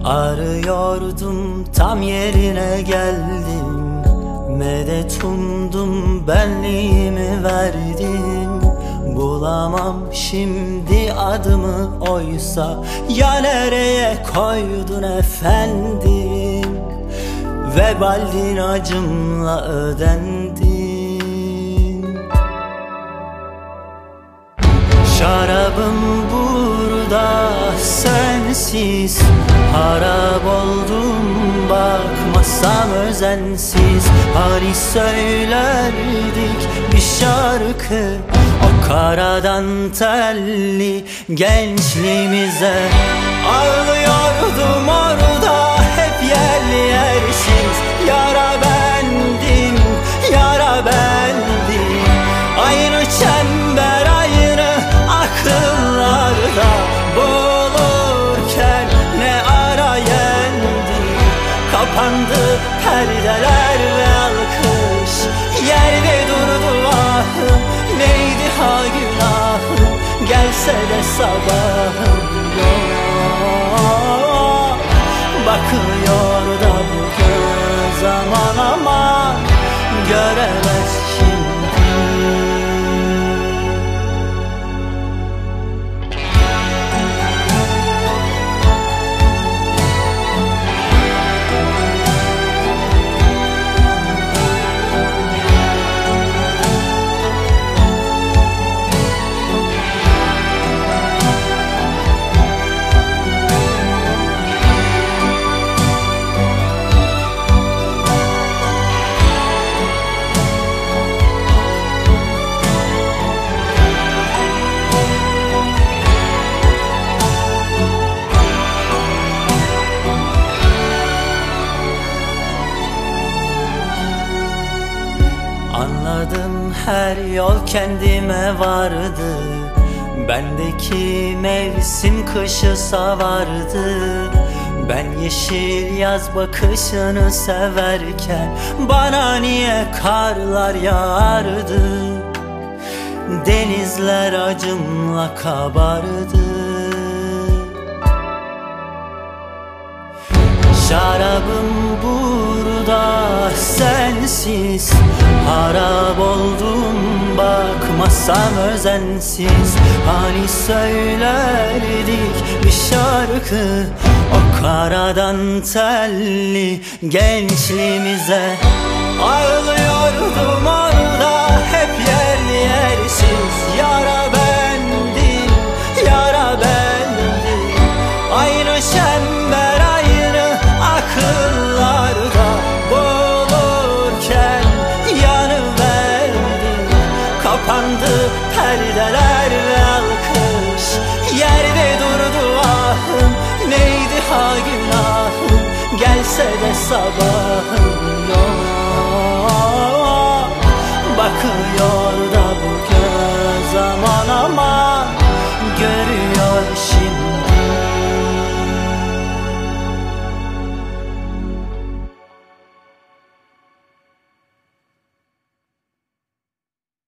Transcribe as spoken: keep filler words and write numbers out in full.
Arıyordum, tam yerine geldim. Medet umdum, benliğimi verdim. Bulamam şimdi adımı, oysa ya nereye koydun efendim? Vebaldin acımla ödendin. Şarabım burada sensiz, harap oldum bakmasam özensiz. Hani söylerdik bir şarkı, o karadan telli gençliğimize. Ağlıyordum orada hep yerli yersiz. Yara bendim, yara bendim. Aynı çember, aynı akıllarda boğulurken ne ara yendim. Kapandı perdeler ve alkış, yerde durdu ahım. Neydi ha günahım, gelse de sabahım yok. Bakıyor da bu göz aman aman, göremez şimdi. Anladım, her yol kendime vardı. Bendeki mevsim kışı savardı. Ben yeşil yaz bakışını severken bana niye karlar yağardı? Denizler acımla kabardı. Şarabım burada sensiz, harap oldum bakmasam özensiz. Hani söylerdik bir şarkı, o karadan telli gençliğimize. Ağlıyordum orada hep yerli yersiz. Yara bendim, yara bendim. Aynı çember, aynı akıllarda boğulurken yanıverdim. Kapandı perdeler ve alkış, yerde durdu ahım. Neydi ha günahım, gelse de sabahım yok. Bakıyor da bu göz aman aman, görüyor şimdi.